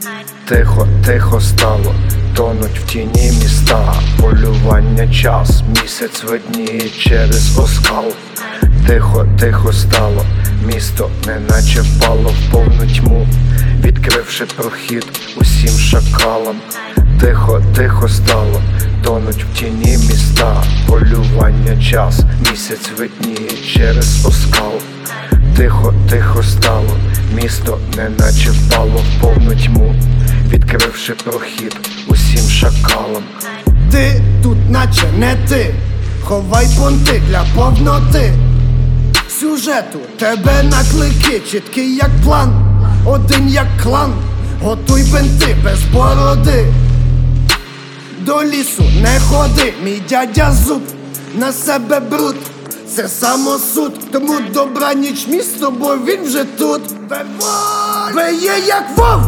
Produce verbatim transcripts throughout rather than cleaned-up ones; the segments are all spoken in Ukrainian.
Тихо, тихо стало, тонуть в тіні міста. Полювання час, місяць видніє через оскал. Тихо, тихо стало, місто неначе впало в повну тьму, відкривши прохід усім шакалам. Тихо, тихо стало, тонуть в тіні міста. Полювання час, місяць видніє через оскал. Тихо, тихо стало, місто неначе впало в повну тьму, відкривши прохід усім шакалам. Ти тут наче не ти, ховай понти для повноти сюжету, тебе наклики, чіткий як план, один як клан. Готуй бенти без бороди, до лісу не ходи, мій дядя зуб, на себе бруд, це самосуд. Тому добраніч місто, бо він вже тут. Беє як вовк,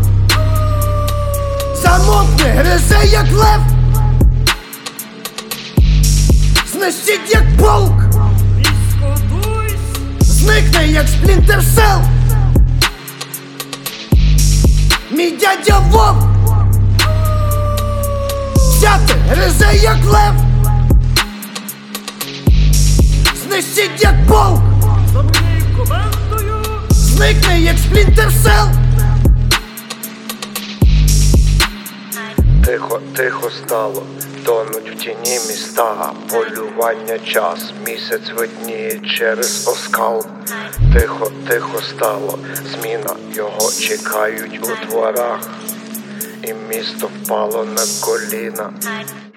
замовкне, гризе як лев, знищить як полк, зникне як Splinter Cell. Мій дядя вовк, взяти, гризе як лев, знищить як полк, зникне як Splinter Cell. Тихо, тихо стало, тонуть в тіні міста. Полювання час, місяць видніє через оскал. Тихо, тихо стало, зміна його чекають у дворах, і місто впало на коліна.